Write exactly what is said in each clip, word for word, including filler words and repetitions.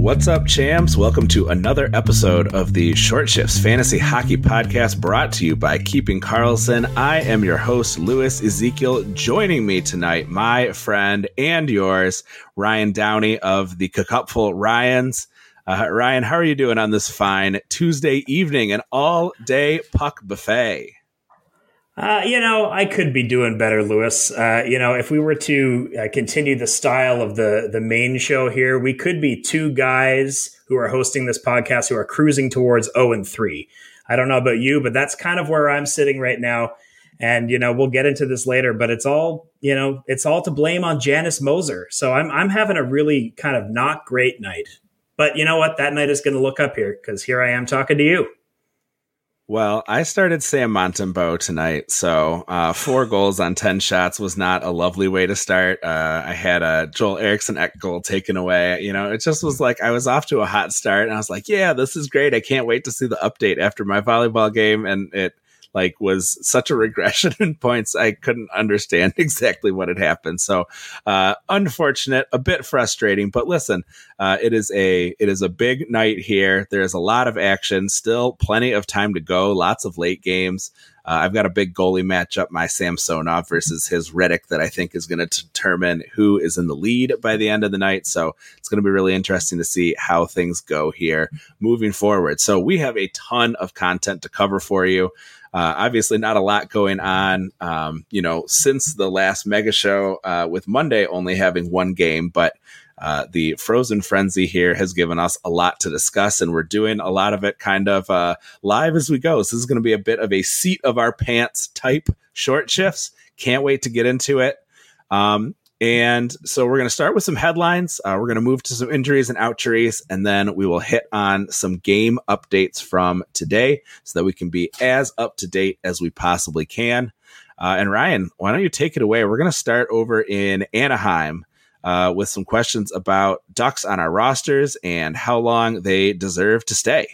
What's up, champs? Welcome to another episode of the Short Shifts Fantasy Hockey Podcast, brought to you by Keeping Karlsson. I am your host, Louis Ezekiel. Joining me tonight, my friend and yours, Ryan Downey of the Cupful Ryans. Uh, Ryan, how are you doing on this fine Tuesday evening, an all-day puck buffet? Uh, you know, I could be doing better, Louis. Uh, you know, if we were to uh, continue the style of the the main show here, we could be two guys who are hosting this podcast who are cruising towards oh and three. I don't know about you, but that's kind of where I'm sitting right now. And, you know, we'll get into this later, but it's all, you know, it's all to blame on Janice Moser. So I'm I'm having a really kind of not great night. But you know what? That night is going to look up here because here I am talking to you. Well, I started Sam Montembeault tonight, so uh, four goals on ten shots was not a lovely way to start. Uh, I had a Joel Eriksson Ek goal taken away. You know, it just was like I was off to a hot start, and I was like, yeah, this is great. I can't wait to see the update after my volleyball game, and it like was such a regression in points. I couldn't understand exactly what had happened. So uh, unfortunate, a bit frustrating, but listen, uh, it is a, it is a big night here. There's a lot of action, still plenty of time to go. Lots of late games. Uh, I've got a big goalie matchup, my Samsonov versus his Riddick, that I think is going to determine who is in the lead by the end of the night. So it's going to be really interesting to see how things go here moving forward. So we have a ton of content to cover for you. Uh, obviously not a lot going on, um, you know, since the last mega show, uh, with Monday only having one game, but uh, the Frozen Frenzy here has given us a lot to discuss, and we're doing a lot of it kind of uh, live as we go. So this is going to be a bit of a seat of our pants type short shifts. Can't wait to get into it. Um, And so we're going to start with some headlines. Uh, we're going to move to some injuries and outjuries, and then we will hit on some game updates from today so that we can be as up to date as we possibly can. Uh, and Ryan, why don't you take it away? We're going to start over in Anaheim uh, with some questions about Ducks on our rosters and how long they deserve to stay.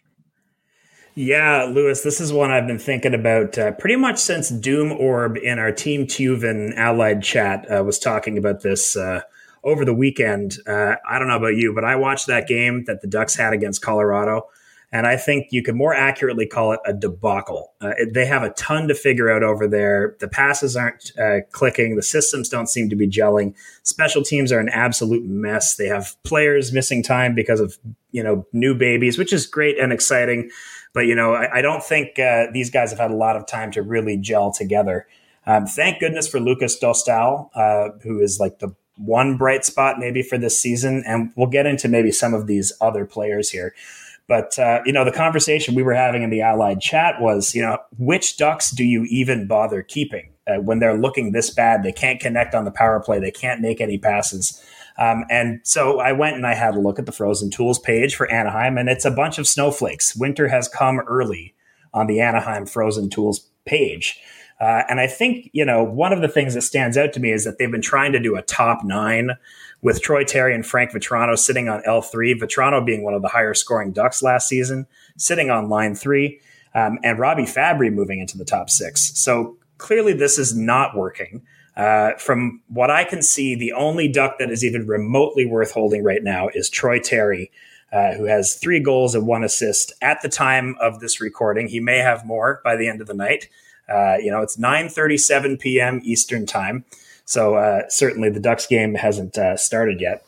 Yeah, Louis, this is one I've been thinking about uh, pretty much since Doom Orb in our Team Tuven Allied chat uh, was talking about this uh, over the weekend. Uh, I don't know about you, but I watched that game that the Ducks had against Colorado, and I think you could more accurately call it a debacle. Uh, it, they have a ton to figure out over there. The passes aren't uh, clicking. The systems don't seem to be gelling. Special teams are an absolute mess. They have players missing time because of, you know, new babies, which is great and exciting. But, you know, I, I don't think uh, these guys have had a lot of time to really gel together. Um, thank goodness for Lucas Dostal, uh, who is like the one bright spot maybe for this season. And we'll get into maybe some of these other players here. But, uh, you know, the conversation we were having in the Allied chat was, you know, which Ducks do you even bother keeping uh, when they're looking this bad? They can't connect on the power play. They can't make any passes. Um, and so I went and I had a look at the Frozen Tools page for Anaheim, and it's a bunch of snowflakes. Winter has come early on the Anaheim Frozen Tools page. Uh, and I think, you know, one of the things that stands out to me is that they've been trying to do a top nine with Troy Terry and Frank Vetrano sitting on L three, Vetrano being one of the higher scoring Ducks last season, sitting on line three, um, and Robbie Fabry moving into the top six. So clearly this is not working. Uh, from what I can see, the only Duck that is even remotely worth holding right now is Troy Terry, uh, who has three goals and one assist at the time of this recording. He may have more by the end of the night. Uh, you know, it's nine thirty-seven p.m. Eastern time. So uh, certainly the Ducks game hasn't uh, started yet.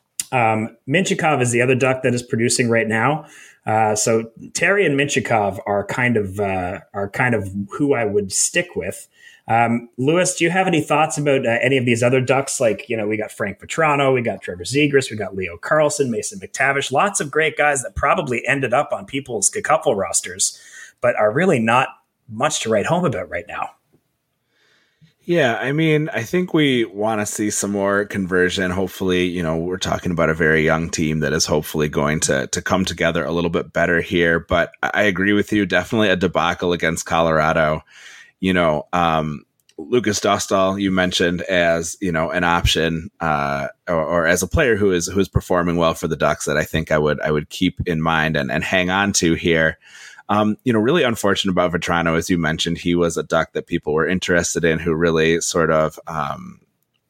Um, Minchikov is the other Duck that is producing right now. Uh, so Terry and Minchikov are kind of uh, are kind of who I would stick with. Um, Louis, do you have any thoughts about uh, any of these other Ducks? Like, you know, we got Frank Vetrano, we got Trevor Zegras, we got Leo Carlsson, Mason McTavish, lots of great guys that probably ended up on people's couple rosters, but are really not much to write home about right now. Yeah, I mean, I think we want to see some more conversion. Hopefully, you know, we're talking about a very young team that is hopefully going to to come together a little bit better here. But I agree with you. Definitely a debacle against Colorado. You know, um, Lucas Dostal, you mentioned as, you know, an option uh, or, or as a player who is who is performing well for the Ducks that I think I would I would keep in mind and, and hang on to here. Um, you know, really unfortunate about Vetrano, as you mentioned. He was a Duck that people were interested in, who really sort of um,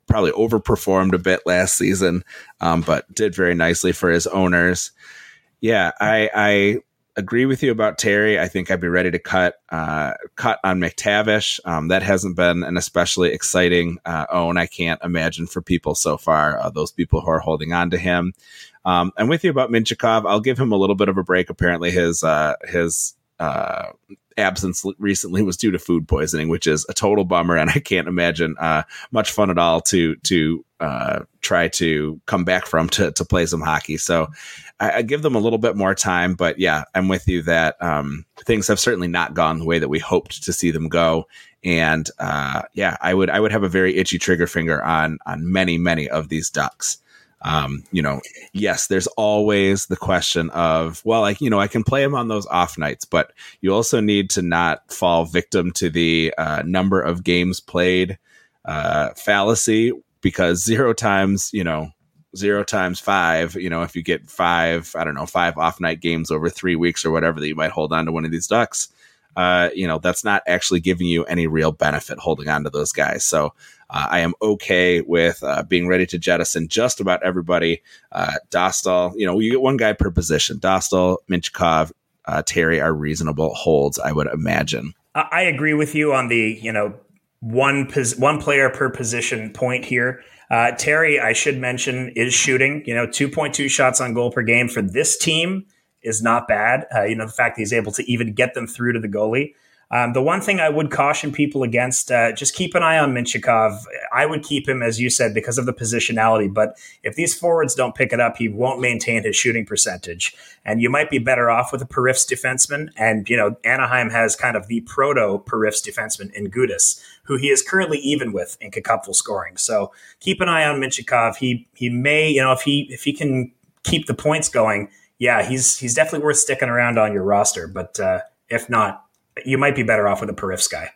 probably overperformed a bit last season, um, but did very nicely for his owners. Yeah, I, I agree with you about Terry. I think I'd be ready to cut uh, cut on McTavish. Um, that hasn't been an especially exciting uh, own. I can't imagine for people so far, uh, those people who are holding on to him. Um, I'm with you about Minchikov. I'll give him a little bit of a break. Apparently his uh, his uh, absence recently was due to food poisoning, which is a total bummer. And I can't imagine uh, much fun at all to to uh, try to come back from to, to play some hockey. So I, I give them a little bit more time. But yeah, I'm with you that um, things have certainly not gone the way that we hoped to see them go. And uh, yeah, I would I would have a very itchy trigger finger on on many, many of these Ducks. Um, you know, yes, there's always the question of, well, like, you know, I can play him on those off nights, but you also need to not fall victim to the uh, number of games played uh, fallacy, because zero times, you know, zero times five, you know, if you get five, I don't know, five off night games over three weeks or whatever that you might hold on to one of these Ducks, uh, you know, that's not actually giving you any real benefit holding on to those guys. So uh, I am okay with uh, being ready to jettison just about everybody. Uh, Dostal, you know, you get one guy per position. Dostal, Minchikov, uh, Terry are reasonable holds, I would imagine. I agree with you on the, you know, one pos- one player per position point here. Uh, Terry, I should mention, is shooting, you know, two point two shots on goal per game for this team is not bad. Uh, you know, the fact that he's able to even get them through to the goalie. Um, the one thing I would caution people against, uh, just keep an eye on Minchikov. I would keep him, as you said, because of the positionality. But if these forwards don't pick it up, he won't maintain his shooting percentage. And you might be better off with a Perifs defenseman. And, you know, Anaheim has kind of the proto-Perifs defenseman in Gudas, who he is currently even with in Cupful scoring. So keep an eye on Minchikov. He he may, you know, if he if he can keep the points going, yeah, he's he's definitely worth sticking around on your roster. But uh, if not, you might be better off with a Perifs guy.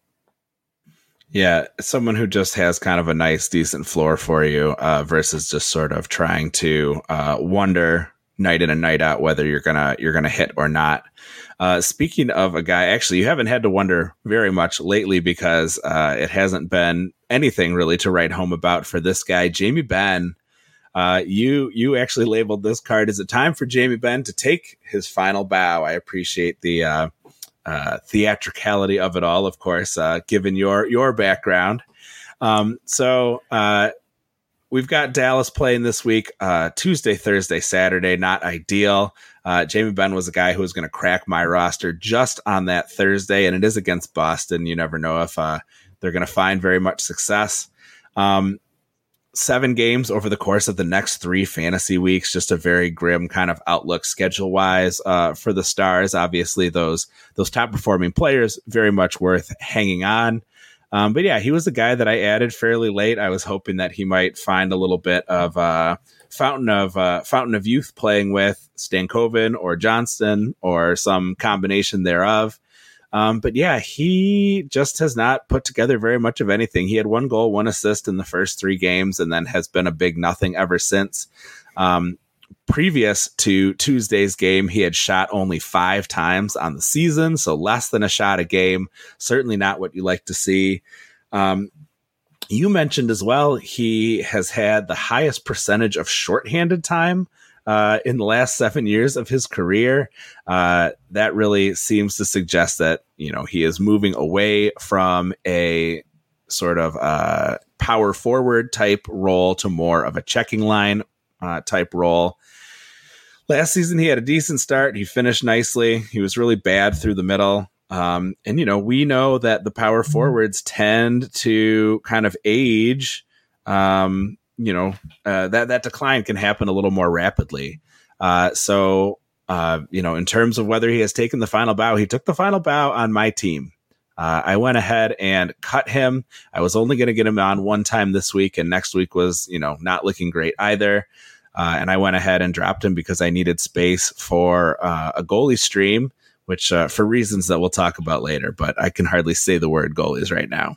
Yeah, someone who just has kind of a nice, decent floor for you uh, versus just sort of trying to uh, wonder night in and night out whether you're gonna you're gonna hit or not. Uh, speaking of a guy, actually, you haven't had to wonder very much lately because uh, it hasn't been anything really to write home about for this guy, Jamie Benn. Uh, you you actually labeled this card. Is it time for Jamie Benn to take his final bow? I appreciate the uh, uh, theatricality of it all, of course, uh, given your your background. Um, so uh, we've got Dallas playing this week, uh, Tuesday, Thursday, Saturday. Not ideal. Uh, Jamie Benn was a guy who was going to crack my roster just on that Thursday, and it is against Boston. You never know if uh, they're going to find very much success. Um, Seven games over the course of the next three fantasy weeks, just a very grim kind of outlook schedule wise uh, for the Stars. Obviously, those those top performing players very much worth hanging on. Um, but yeah, he was the guy that I added fairly late. I was hoping that he might find a little bit of uh, fountain of uh, fountain of youth playing with Stankoven or Johnston or some combination thereof. Um, but yeah, he just has not put together very much of anything. He had one goal, one assist in the first three games, and then has been a big nothing ever since. Um, previous to Tuesday's game, he had shot only five times on the season, so less than a shot a game. Certainly not what you like to see. Um, you mentioned as well, he has had the highest percentage of shorthanded time Uh, in the last seven years of his career. Uh, that really seems to suggest that, you know, he is moving away from a sort of uh, power forward type role to more of a checking line uh, type role. Last season, he had a decent start. He finished nicely. He was really bad through the middle. Um, and, you know, we know that the power forwards tend to kind of age, um, you know, uh, that, that decline can happen a little more rapidly. Uh, so, uh, you know, in terms of whether he has taken the final bow, he took the final bow on my team. Uh, I went ahead and cut him. I was only going to get him on one time this week, and next week was, you know, not looking great either. Uh, and I went ahead and dropped him because I needed space for uh, a goalie stream, which uh, for reasons that we'll talk about later, but I can hardly say the word goalies right now.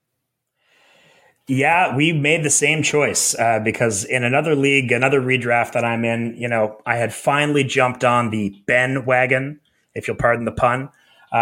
Yeah, we made the same choice uh, because in another league, another redraft that I'm in, you know, I had finally jumped on the Ben wagon, if you'll pardon the pun. Um,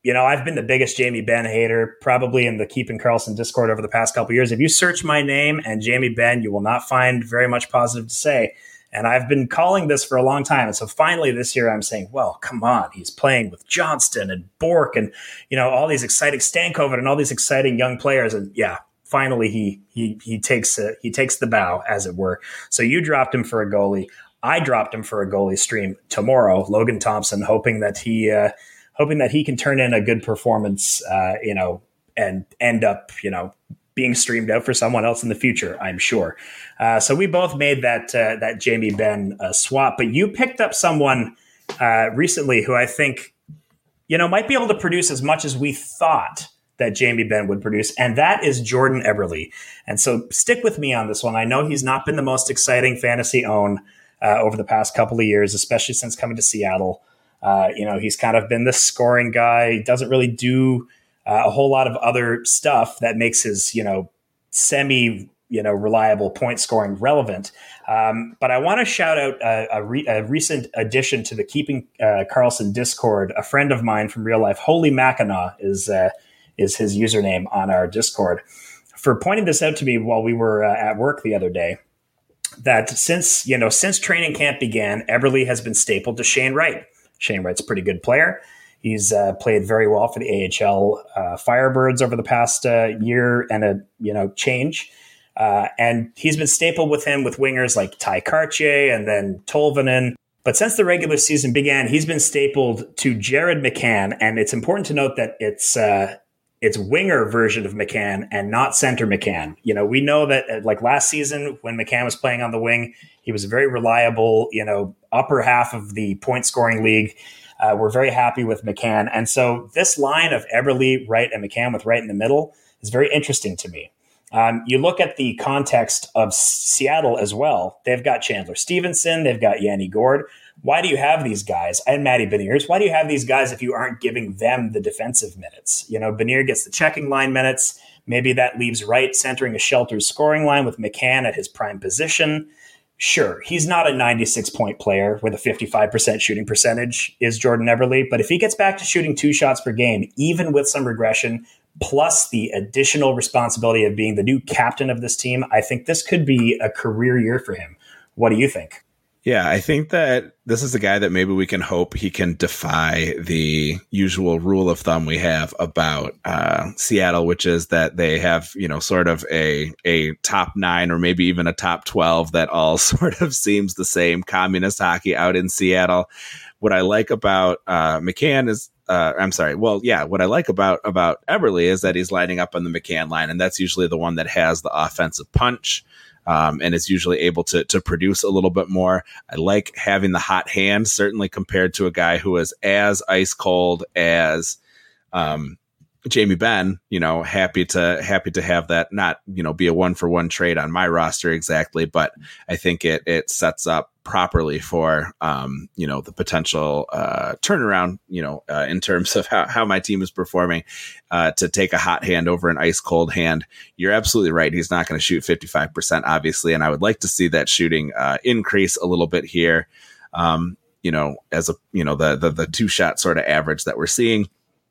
you know, I've been the biggest Jamie Benn hater, probably in the Keeping Karlsson Discord over the past couple of years. If you search my name and Jamie Benn, you will not find very much positive to say. And I've been calling this for a long time. And so finally this year I'm saying, well, come on, he's playing with Johnston and Bork and, you know, all these exciting Stankoven and all these exciting young players. And yeah, finally he he he takes a, he takes the bow, as it were. So you dropped him for a goalie. I dropped him for a goalie stream tomorrow, Logan Thompson, hoping that he uh, hoping that he can turn in a good performance, uh, you know, and end up, you know, being streamed out for someone else in the future, I'm sure. Uh, so we both made that uh, that Jamie Benn uh, swap, but you picked up someone uh, recently who I think, you know, might be able to produce as much as we thought that Jamie Benn would produce, and that is Jordan Eberle. And so stick with me on this one. I know he's not been the most exciting fantasy own uh, over the past couple of years, especially since coming to Seattle. Uh, you know, he's kind of been the scoring guy. He doesn't really do Uh, a whole lot of other stuff that makes his, you know, semi, you know, reliable point scoring relevant. Um, but I want to shout out a, a, re- a recent addition to the Keeping uh, Karlsson Discord. A friend of mine from real life, Holy Mackinac, is uh, is his username on our Discord, for pointing this out to me while we were uh, at work the other day. That since you know since training camp began, Eberle has been stapled to Shane Wright. Shane Wright's a pretty good player. He's uh, played very well for the A H L uh, Firebirds over the past uh, year and a you know change, uh, and he's been stapled with him with wingers like Ty Kartye and then Tolvanen. But since the regular season began, he's been stapled to Jared McCann, and it's important to note that it's uh, it's winger version of McCann and not center McCann. You know, we know that uh, like last season when McCann was playing on the wing, he was a very reliable, you know, upper half of the point scoring league. Uh, we're very happy with McCann. And so this line of Eberle, Wright, and McCann with Wright in the middle is very interesting to me. Um, you look at the context of Seattle as well. They've got Chandler Stevenson. They've got Yanni Gourde. Why do you have these guys? And Matty Beniers. Why do you have these guys if you aren't giving them the defensive minutes? You know, Benier gets the checking line minutes. Maybe that leaves Wright centering a sheltered scoring line with McCann at his prime position. Sure, he's not a ninety-six point player with a fifty-five percent shooting percentage, is Jordan Eberle. But if he gets back to shooting two shots per game, even with some regression, plus the additional responsibility of being the new captain of this team, I think this could be a career year for him. What do you think? Yeah, I think that this is a guy that maybe we can hope he can defy the usual rule of thumb we have about uh, Seattle, which is that they have, you know, sort of a a top nine or maybe even a top twelve that all sort of seems the same communist hockey out in Seattle. What I like about uh, McCann is, uh, I'm sorry, well, yeah, what I like about about Eberle is that he's lining up on the McCann line, and that's usually the one that has the offensive punch. Um, and is usually able to to produce a little bit more. I like having the hot hand, certainly compared to a guy who is as ice cold as um, Jamie Benn. You know, happy to happy to have that not you know be a one for one trade on my roster exactly, but I think it it sets up properly for um, you know the potential uh, turnaround. You know, uh, in terms of how how my team is performing. Uh, to take a hot hand over an ice cold hand. You're absolutely right. He's not going to shoot fifty-five percent, obviously. And I would like to see that shooting uh, increase a little bit here. Um, you know, as a, you know, the, the, the two shot sort of average that we're seeing.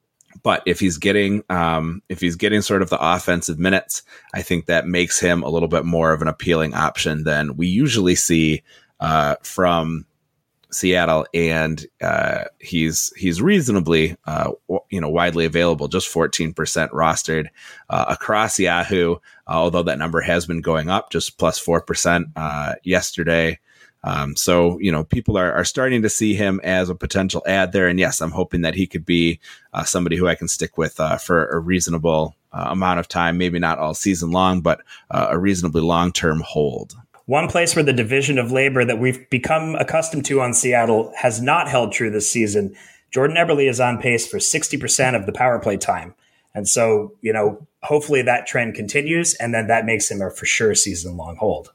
But if he's getting, um, if he's getting sort of the offensive minutes, I think that makes him a little bit more of an appealing option than we usually see uh, from Seattle, and uh, he's he's reasonably uh, w- you know widely available, just fourteen percent rostered uh, across Yahoo, uh, although that number has been going up, just plus four percent uh, yesterday. Um, so you know people are, are starting to see him as a potential add there, and yes, I'm hoping that he could be uh, somebody who I can stick with uh, for a reasonable uh, amount of time, maybe not all season long, but uh, a reasonably long term hold. One place where the division of labor that we've become accustomed to on Seattle has not held true this season. Jordan Eberle is on pace for sixty percent of the power play time. And so, you know, hopefully that trend continues, and then that makes him a for sure season long hold.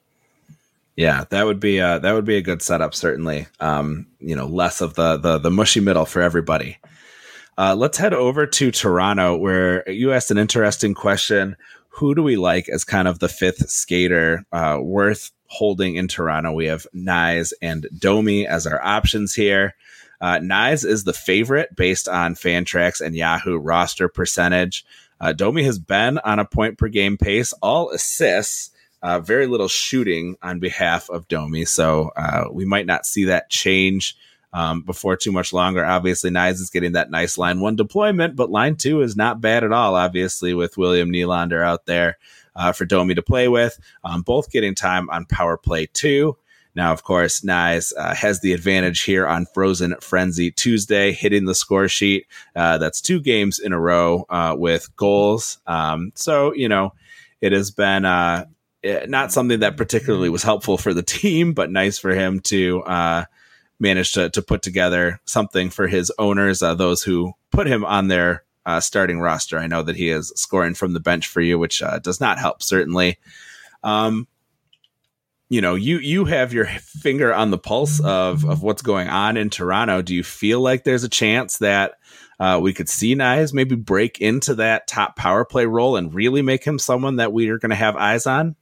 Yeah, that would be a, that would be a good setup, certainly. Um, you know, less of the the, the mushy middle for everybody. Uh, let's head over to Toronto, where you asked an interesting question. Who do we like as kind of the fifth skater uh, worth holding in Toronto? We have Knies and Domi as our options here. Uh, Knies is the favorite based on Fantrax and Yahoo roster percentage. Uh, Domi has been on a point per game pace, all assists, uh, very little shooting on behalf of Domi. So uh, we might not see that change um, before too much longer. Obviously, Knies is getting that nice line one deployment, but line two is not bad at all, obviously, with William Nylander out there uh, for Domi to play with. Um, both getting time on power play two. Now, of course, Knies uh, has the advantage here on Frozen Frenzy Tuesday, hitting the score sheet. Uh, that's two games in a row uh, with goals. Um, so, you know, it has been uh, not something that particularly was helpful for the team, but nice for him to uh, manage to, to put together something for his owners, uh, those who put him on their uh, starting roster. I know that he is scoring from the bench for you, which uh, does not help, certainly. Um, You know, you you have your finger on the pulse of, of what's going on in Toronto. Do you feel like there's a chance that uh, we could see Knies maybe break into that top power play role and really make him someone that we are going to have eyes on?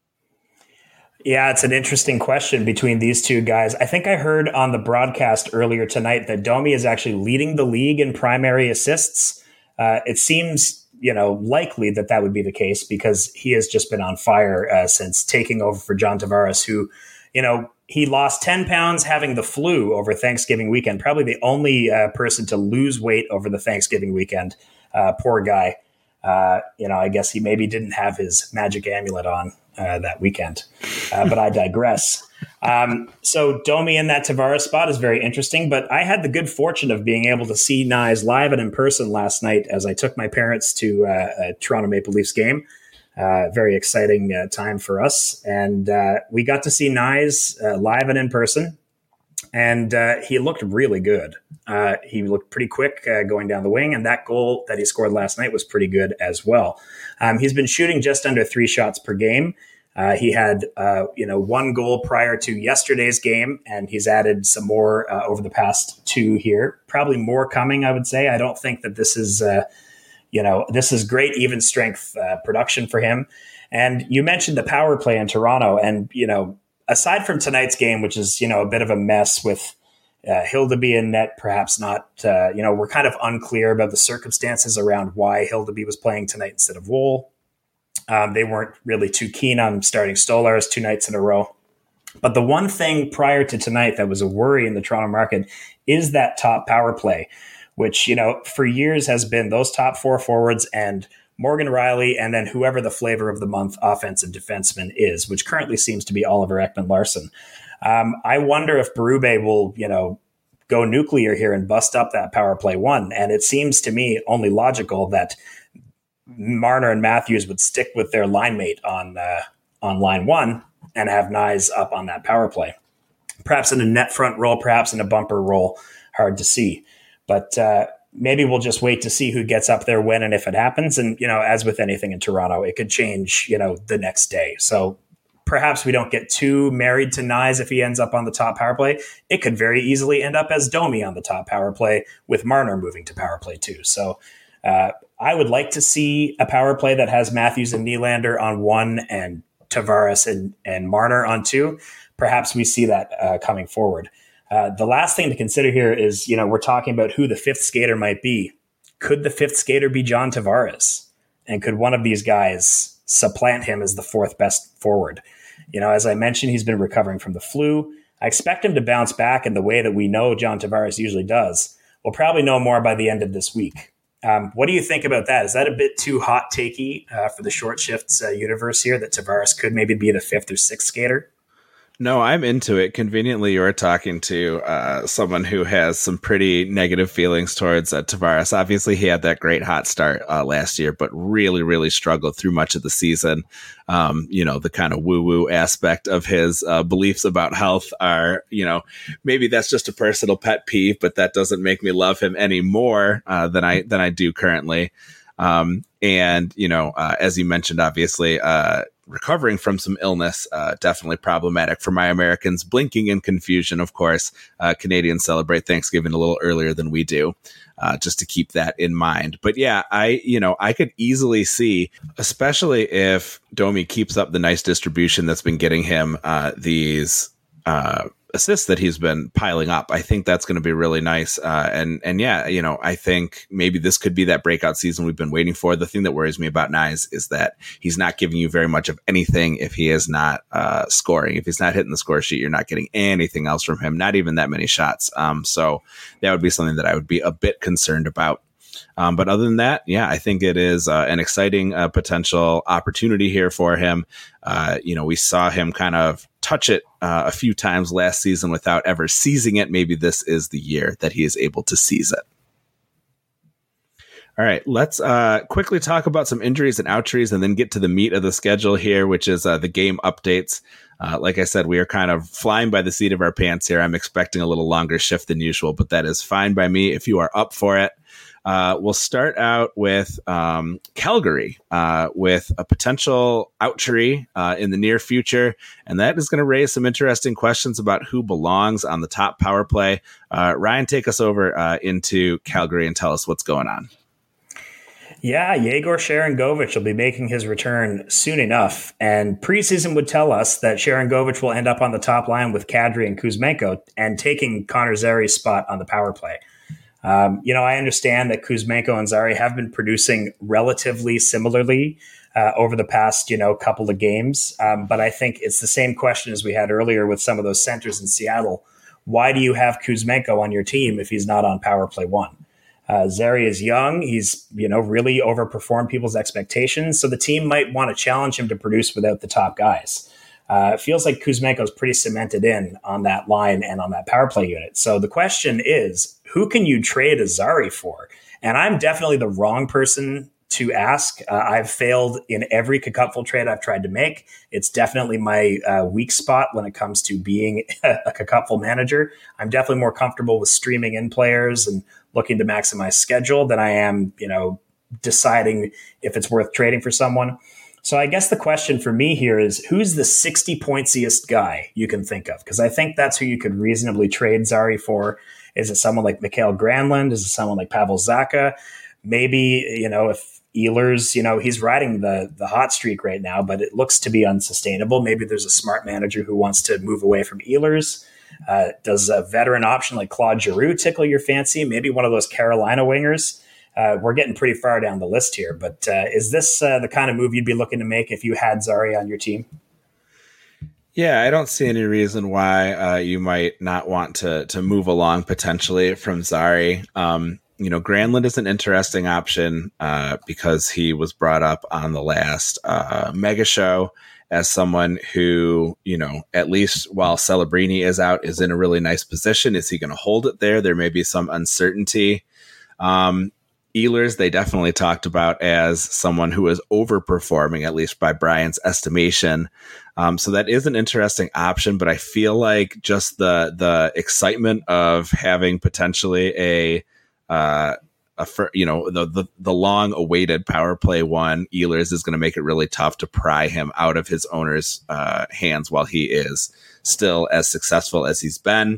Yeah, it's an interesting question between these two guys. I think I heard on the broadcast earlier tonight that Domi is actually leading the league in primary assists. Uh, it seems you know, likely that that would be the case because he has just been on fire uh, since taking over for John Tavares, who, you know, he lost ten pounds having the flu over Thanksgiving weekend, probably the only uh, person to lose weight over the Thanksgiving weekend. Uh, poor guy. Uh, you know, I guess he maybe didn't have his magic amulet on uh, that weekend, uh, but I digress. Um, so Domi in that Tavares spot is very interesting, but I had the good fortune of being able to see Knies live and in person last night as I took my parents to uh, a Toronto Maple Leafs game. Uh, very exciting uh, time for us. And uh, we got to see Knies uh, live and in person, and uh, he looked really good. Uh, he looked pretty quick uh, going down the wing, and that goal that he scored last night was pretty good as well. Um, he's been shooting just under three shots per game. Uh, he had, uh, you know, one goal prior to yesterday's game, and he's added some more uh, over the past two here. Probably more coming, I would say. I don't think that this is, uh, you know, this is great even strength uh, production for him. And you mentioned the power play in Toronto, and you know, aside from tonight's game, which is you know a bit of a mess with uh, Hildeby in net, perhaps not. Uh, you know, we're kind of unclear about the circumstances around why Hildeby was playing tonight instead of Woll. Um, they weren't really too keen on starting Stolarz two nights in a row. But the one thing prior to tonight that was a worry in the Toronto market is that top power play, which, you know, for years has been those top four forwards and Morgan Rielly and then whoever the flavor of the month offensive defenseman is, which currently seems to be Oliver Ekman-Larsson. Um, I wonder if Berube will, you know, go nuclear here and bust up that power play one. And it seems to me only logical that Marner and Matthews would stick with their line mate on uh, on line one and have Knies up on that power play. Perhaps in a net front role, perhaps in a bumper role, hard to see. But uh, maybe we'll just wait to see who gets up there when and if it happens. And, you know, as with anything in Toronto, it could change, you know, the next day. So perhaps we don't get too married to Knies if he ends up on the top power play. It could very easily end up as Domi on the top power play with Marner moving to power play too. So uh, I would like to see a power play that has Matthews and Nylander on one and Tavares and, and Marner on two. Perhaps we see that uh, coming forward. Uh, the last thing to consider here is, you know, we're talking about who the fifth skater might be. Could the fifth skater be John Tavares? And could one of these guys supplant him as the fourth best forward? You know, as I mentioned, he's been recovering from the flu. I expect him to bounce back in the way that we know John Tavares usually does. We'll probably know more by the end of this week. Um, what do you think about that? Is that a bit too hot takey uh, for the short shifts uh, universe here that Tavares could maybe be the fifth or sixth skater? No, I'm into it. Conveniently, you're talking to uh, someone who has some pretty negative feelings towards uh, Tavares. Obviously, he had that great hot start uh, last year, but really, really struggled through much of the season. Um, you know, the kind of woo-woo aspect of his uh, beliefs about health are, you know, maybe that's just a personal pet peeve, but that doesn't make me love him any more uh, than I than I do currently. Um, and, you know, uh, as you mentioned, obviously, uh, recovering from some illness, uh, definitely problematic for my Americans. Blinking in confusion, of course. Uh, Canadians celebrate Thanksgiving a little earlier than we do, uh, just to keep that in mind. But yeah, I, you know, I could easily see, especially if Domi keeps up the nice distribution that's been getting him uh, these uh, assists that he's been piling up. I think that's going to be really nice. Uh, and, and yeah, you know, I think maybe this could be that breakout season we've been waiting for. The thing that worries me about Nyes is that he's not giving you very much of anything if he is not uh, scoring. If he's not hitting the score sheet, you're not getting anything else from him, not even that many shots. Um, so that would be something that I would be a bit concerned about. Um, but other than that, yeah, I think it is uh, an exciting uh, potential opportunity here for him. Uh, you know, we saw him kind of touch it uh, a few times last season without ever seizing it. Maybe this is the year that he is able to seize it. All right, let's uh, quickly talk about some injuries and outries and then get to the meat of the schedule here, which is uh, the game updates. Uh, like I said, we are kind of flying by the seat of our pants here. I'm expecting a little longer shift than usual, but that is fine by me if you are up for it. Uh, we'll start out with um, Calgary uh, with a potential outry uh, in the near future, and that is going to raise some interesting questions about who belongs on the top power play. Uh, Ryan, take us over uh, into Calgary and tell us what's going on. Yeah, Yegor Sharangovich will be making his return soon enough, and preseason would tell us that Sharangovich will end up on the top line with Kadri and Kuzmenko and taking Connor Zary's spot on the power play. Um, you know, I understand that Kuzmenko and Zary have been producing relatively similarly uh, over the past, you know, couple of games. Um, but I think it's the same question as we had earlier with some of those centers in Seattle. Why do you have Kuzmenko on your team if he's not on power play one? Uh, Zary is young. He's, you know, really overperformed people's expectations. So the team might want to challenge him to produce without the top guys. Uh, it feels like Kuzmenko is pretty cemented in on that line and on that power play unit. So the question is, who can you trade a Zary for? And I'm definitely the wrong person to ask. Uh, I've failed in every Cacupful trade I've tried to make. It's definitely my uh, weak spot when it comes to being a Cacupful manager. I'm definitely more comfortable with streaming in players and looking to maximize schedule than I am, you know, deciding if it's worth trading for someone. So I guess the question for me here is, who's the sixty pointsiest guy you can think of? Because I think that's who you could reasonably trade Zary for. Is it someone like Mikael Granlund? Is it someone like Pavel Zacha? Maybe, you know, if Ehlers, you know, he's riding the the hot streak right now, but it looks to be unsustainable. Maybe there's a smart manager who wants to move away from Ehlers. Uh, does a veteran option like Claude Giroux tickle your fancy? Maybe one of those Carolina wingers. Uh, we're getting pretty far down the list here, but uh, is this uh, the kind of move you'd be looking to make if you had Zary on your team? Yeah, I don't see any reason why uh, you might not want to to move along potentially from Zary. Um, you know, Granlund is an interesting option uh, because he was brought up on the last uh, mega show as someone who, you know, at least while Celebrini is out, is in a really nice position. Is he going to hold it there? There may be some uncertainty. Um, Ehlers, they definitely talked about as someone who is overperforming, at least by Brian's estimation. Um, so that is an interesting option, but I feel like just the the excitement of having potentially a, uh, a you know, the, the, the long awaited power play one, Ehlers is going to make it really tough to pry him out of his owner's uh, hands while he is still as successful as he's been.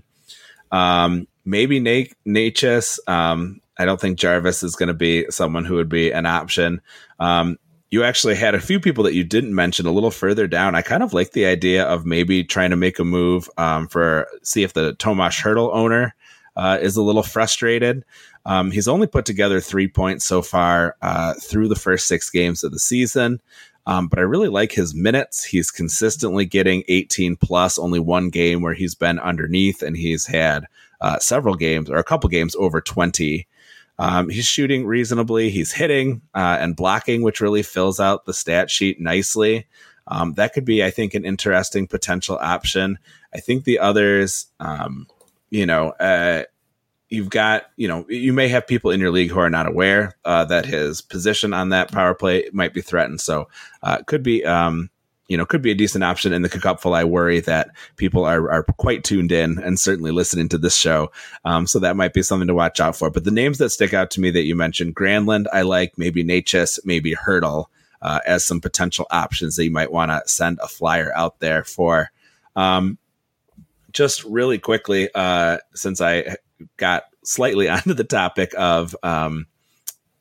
Um, maybe Nate Necas. Um, I don't think Jarvis is going to be someone who would be an option. Um, you actually had a few people that you didn't mention a little further down. I kind of like the idea of maybe trying to make a move um, for see if the Tomas Hertl owner uh, is a little frustrated. Um, he's only put together three points so far uh, through the first six games of the season. Um, but I really like his minutes. He's consistently getting eighteen plus, only one game where he's been underneath, and he's had uh, several games or a couple games over twenty. Um, he's shooting reasonably. He's hitting uh, and blocking, which really fills out the stat sheet nicely. Um, that could be, I think, an interesting potential option. I think the others, um, you know, uh, you've got, you know, you may have people in your league who are not aware uh, that his position on that power play might be threatened. So uh, it could be, um, you know, could be a decent option in the Cacupful. I worry that people are, are quite tuned in and certainly listening to this show. Um, so that might be something to watch out for. But the names that stick out to me that you mentioned, Granlund, I like, maybe Necas, maybe Hertl uh, as some potential options that you might want to send a flyer out there for. Um, just really quickly, uh, since I got slightly onto the topic of um,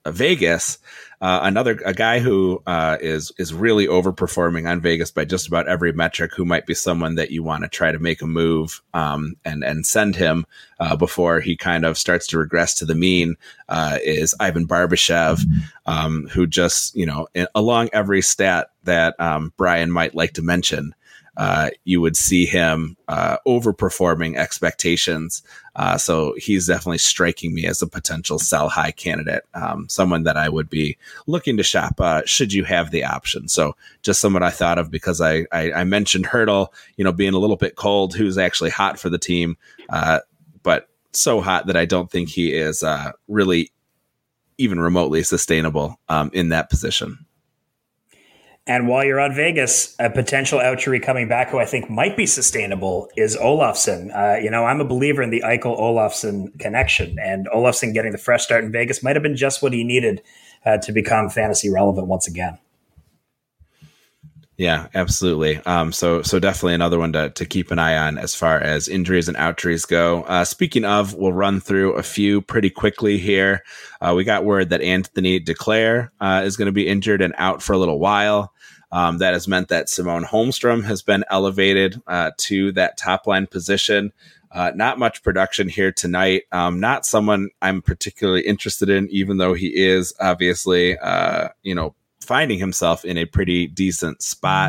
Vegas, uh, another a guy who uh, is is really overperforming on Vegas by just about every metric, who might be someone that you want to try to make a move um, and and send him uh, before he kind of starts to regress to the mean, uh, is Ivan Barbashev, um, who just, you know, in, along every stat that um, Brian might like to mention, Uh, you would see him uh, overperforming expectations. Uh, so he's definitely striking me as a potential sell high candidate, um, someone that I would be looking to shop uh, should you have the option. So just someone I thought of because I, I, I mentioned Hurdle, you know, being a little bit cold, who's actually hot for the team, uh, but so hot that I don't think he is uh, really even remotely sustainable um, in that position. And while you're on Vegas, a potential outchery coming back who I think might be sustainable is Olofsson. Uh, you know, I'm a believer in the Eichel-Olofsson connection, and Olofsson getting the fresh start in Vegas might have been just what he needed uh, to become fantasy relevant once again. Yeah, absolutely. Um, so, so definitely another one to, to keep an eye on as far as injuries and outjuries go. Uh, speaking of, we'll run through a few pretty quickly here. Uh, we got word that Anthony Duclair uh, is going to be injured and out for a little while. Um, that has meant that Simone Holmstrom has been elevated uh, to that top line position. Uh, not much production here tonight. Um, not someone I'm particularly interested in, even though he is obviously, uh, you know, finding himself in a pretty decent spot.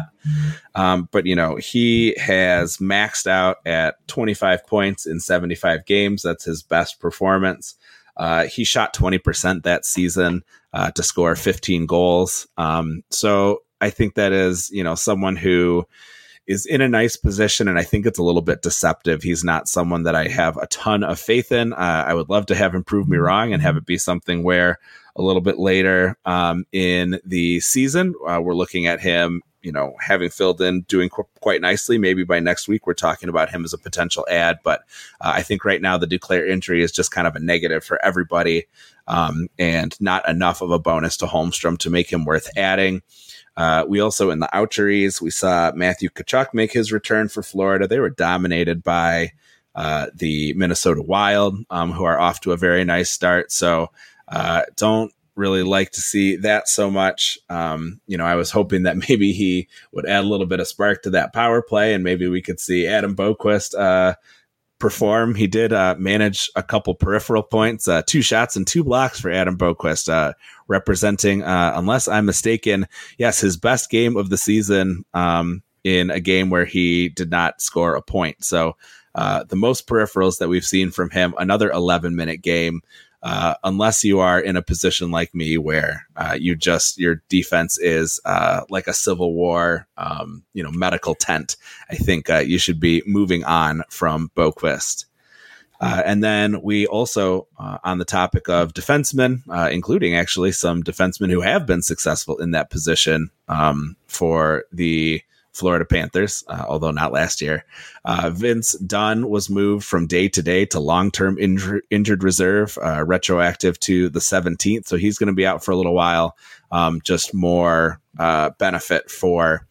Um, but, you know, he has maxed out at twenty-five points in seventy-five games. That's his best performance. Uh, he shot twenty percent that season uh, to score fifteen goals. Um, so I think that is, you know, someone who is in a nice position, and I think it's a little bit deceptive. He's not someone that I have a ton of faith in. Uh, I would love to have him prove me wrong and have it be something where a little bit later um, in the season, uh, we're looking at him, you know, having filled in, doing qu- quite nicely. Maybe by next week, we're talking about him as a potential ad. But uh, I think right now the Duclair injury is just kind of a negative for everybody um, and not enough of a bonus to Holmstrom to make him worth adding. Uh, we also, in the outcheries, we saw Matthew Tkachuk make his return for Florida. They were dominated by uh, the Minnesota Wild, um, who are off to a very nice start. So uh, don't really like to see that so much. Um, you know, I was hoping that maybe he would add a little bit of spark to that power play, and maybe we could see Adam Boqvist uh, perform. He did uh, manage a couple peripheral points, uh, two shots and two blocks for Adam Boqvist, uh, representing, uh, unless I'm mistaken, yes, his best game of the season um, in a game where he did not score a point. So uh, the most peripherals that we've seen from him, another eleven minute game. Uh, unless you are in a position like me where uh, you just your defense is uh, like a Civil War, um, you know, medical tent, I think uh, you should be moving on from Boqvist. Uh, and then we also, uh, on the topic of defensemen, uh, including actually some defensemen who have been successful in that position um, for the Florida Panthers, uh, although not last year. Uh, Vince Dunn was moved from day to day to long-term injur- injured reserve, uh, retroactive to the seventeenth. So he's going to be out for a little while. Um, just more uh, benefit for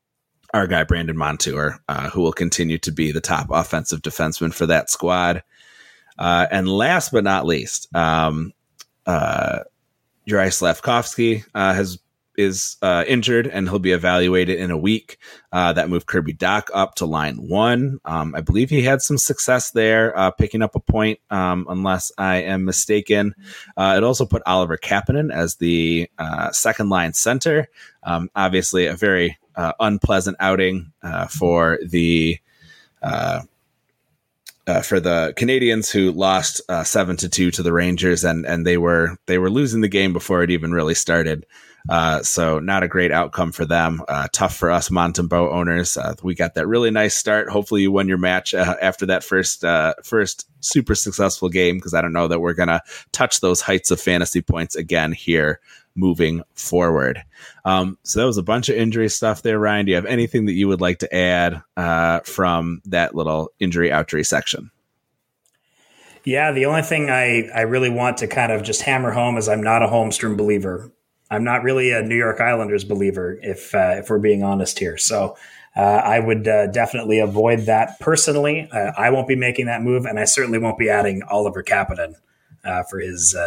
our guy, Brandon Montour, uh, who will continue to be the top offensive defenseman for that squad. Uh, and last but not least, um, uh, Juraj Slafkovsky uh, has is uh, injured, and he'll be evaluated in a week. Uh, that moved Kirby Dach up to line one. Um, I believe he had some success there, uh, picking up a point, um, unless I am mistaken. Uh, it also put Oliver Kapanen as the uh, second line center. Um, obviously, a very uh, unpleasant outing uh, for the uh, Uh, for the Canadians, who lost uh, seven to two to the Rangers, and and they were they were losing the game before it even really started. Uh, so not a great outcome for them. Uh, tough for us Montembeault owners. Uh, we got that really nice start. Hopefully you won your match uh, after that first uh, first super successful game, because I don't know that we're gonna touch those heights of fantasy points again here moving forward. Um, so that was a bunch of injury stuff there. Ryan, do you have anything that you would like to add uh, from that little injury outjury section? Yeah, the only thing I, I really want to kind of just hammer home is I'm not a Holmstrom believer. I'm not really a New York Islanders believer, if uh, if we're being honest here. So uh, I would uh, definitely avoid that personally. Uh, I won't be making that move, and I certainly won't be adding Oliver Kapanen uh, for his uh,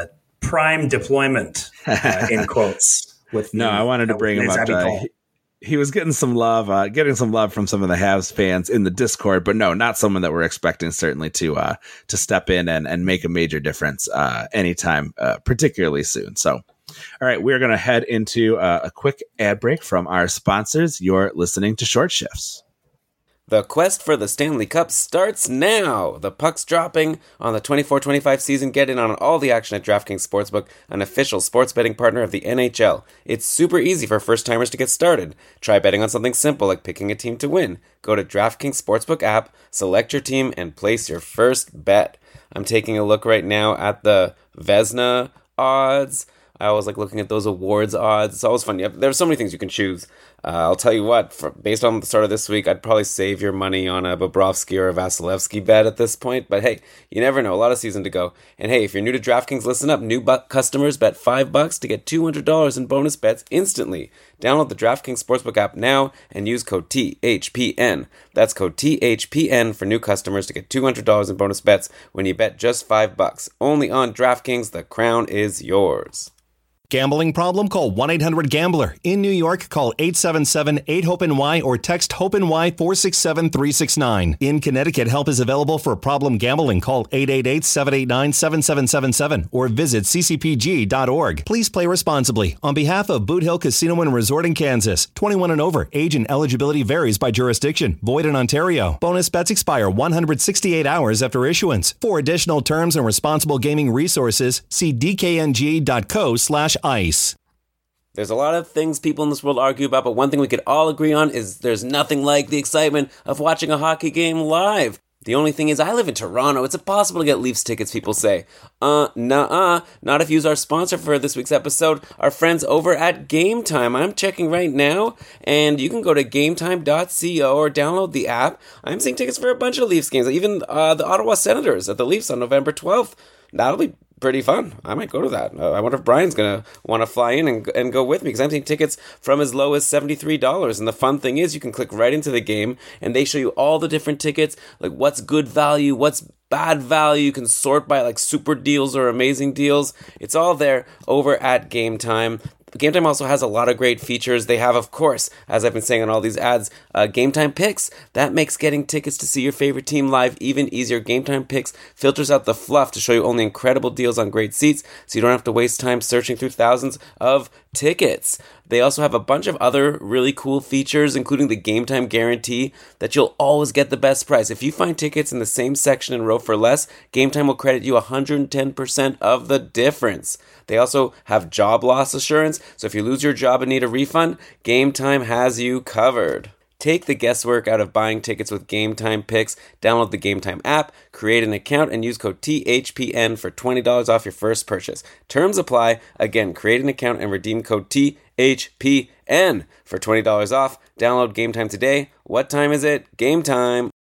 prime deployment, uh, in quotes. With no, the, I wanted to bring him up. Uh, he, he was getting some love, uh, getting some love from some of the Habs fans in the Discord, but no, not someone that we're expecting certainly to uh, to step in and, and make a major difference uh, anytime, uh, particularly soon. So, all right, we're going to head into uh, a quick ad break from our sponsors. You're listening to Short Shifts. The quest for the Stanley Cup starts now! The puck's dropping on the twenty-four twenty-five season. Get in on all the action at DraftKings Sportsbook, an official sports betting partner of the N H L. It's super easy for first-timers to get started. Try betting on something simple like picking a team to win. Go to DraftKings Sportsbook app, select your team, and place your first bet. I'm taking a look right now at the Vezina odds. I always like looking at those awards odds. It's always fun. There's so many things you can choose. Uh, I'll tell you what, for, based on the start of this week, I'd probably save your money on a Bobrovsky or a Vasilevsky bet at this point. But hey, you never know. A lot of season to go. And hey, if you're new to DraftKings, listen up. New bu- customers bet five bucks to get two hundred dollars in bonus bets instantly. Download the DraftKings Sportsbook app now and use code T H P N. That's code T H P N for new customers to get two hundred dollars in bonus bets when you bet just five bucks. Only on DraftKings. The crown is yours. Gambling problem? Call one eight hundred gambler. In New York, call eight seven seven eight hope N Y or text HOPE-NY four six seven three six nine. In Connecticut, help is available for problem gambling. Call eight eight eight seven eight nine seven seven seven seven or visit c c p g dot org. Please play responsibly. On behalf of Boot Hill Casino and Resort in Kansas, twenty-one and over. Age and eligibility varies by jurisdiction. Void in Ontario. Bonus bets expire one hundred sixty-eight hours after issuance. For additional terms and responsible gaming resources, see d k n g dot co slash ice. There's a lot of things people in this world argue about, but one thing we could all agree on is there's nothing like the excitement of watching a hockey game live. The only thing is, I live in Toronto. It's impossible to get Leafs tickets, people say. Uh, nuh-uh. Not if you use our sponsor for this week's episode, our friends over at Game Time. I'm checking right now, and you can go to game time dot co or download the app. I'm seeing tickets for a bunch of Leafs games, even uh, the Ottawa Senators at the Leafs on November twelfth. That'll be pretty fun. I might go to that. Uh, I wonder if Brian's going to want to fly in and and go with me, because I'm seeing tickets from as low as seventy-three dollars. And the fun thing is you can click right into the game and they show you all the different tickets, like what's good value, what's bad value. You can sort by like super deals or amazing deals. It's all there over at Game Time. Game Time also has a lot of great features. They have, of course, as I've been saying on all these ads, uh, Game Time Picks. That makes getting tickets to see your favorite team live even easier. Game Time Picks filters out the fluff to show you only incredible deals on great seats, so you don't have to waste time searching through thousands of tickets. They also have a bunch of other really cool features, including the Game Time Guarantee, that you'll always get the best price. If you find tickets in the same section and row for less, Game Time will credit you one hundred ten percent of the difference. They also have job loss assurance, so if you lose your job and need a refund, Game Time has you covered. Take the guesswork out of buying tickets with Game Time Picks. Download the Game Time app, create an account, and use code T H P N for twenty dollars off your first purchase. Terms apply. Again, create an account and redeem code T H P N for twenty dollars off. Download Game Time today. What time is it? Game time.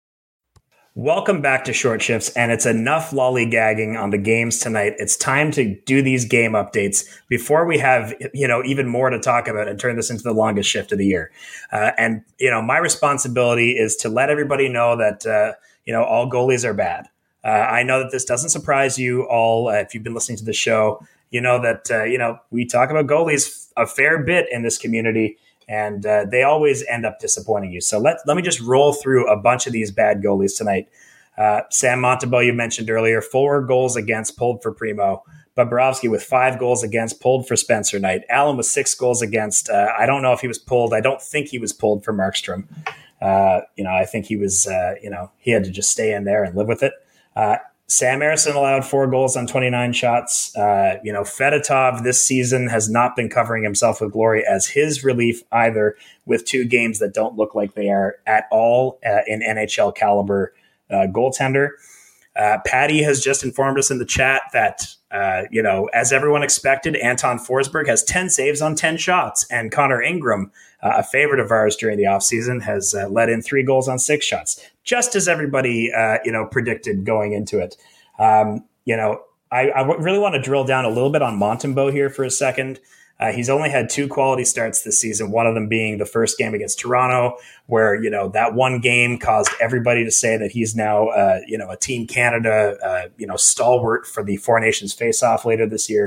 Welcome back to Short Shifts, and it's enough lollygagging on the games tonight. It's time to do these game updates before we have, you know, even more to talk about and turn this into the longest shift of the year. Uh, and, you know, my responsibility is to let everybody know that, uh, you know, all goalies are bad. Uh, I know that this doesn't surprise you all. Uh, if you've been listening to the show, you know that, uh, you know, we talk about goalies a fair bit in this community. And uh, they always end up disappointing you. So let let me just roll through a bunch of these bad goalies tonight. Uh, Sam Montembeault, you mentioned earlier, four goals against, pulled for Primo. Bobrovsky with five goals against, pulled for Spencer Knight. Allen with six goals against. Uh, I don't know if he was pulled. I don't think he was pulled for Markstrom. Uh, you know, I think he was, uh, you know, he had to just stay in there and live with it. Uh, Sam Ersson allowed four goals on twenty-nine shots. Uh, you know, Fedotov this season has not been covering himself with glory as his relief either, with two games that don't look like they are at all uh, in N H L caliber uh, goaltender. Uh, Patty has just informed us in the chat that, uh, you know, as everyone expected, Anton Forsberg has ten saves on ten shots, and Connor Ingram, uh, a favorite of ours during the offseason, has uh, let in three goals on six shots, just as everybody, uh, you know, predicted going into it. Um, you know, I, I w- really want to drill down a little bit on Montembeault here for a second. Uh, he's only had two quality starts this season, one of them being the first game against Toronto, where, you know, that one game caused everybody to say that he's now, uh, you know, a Team Canada, uh, you know, stalwart for the Four Nations face-off later this year.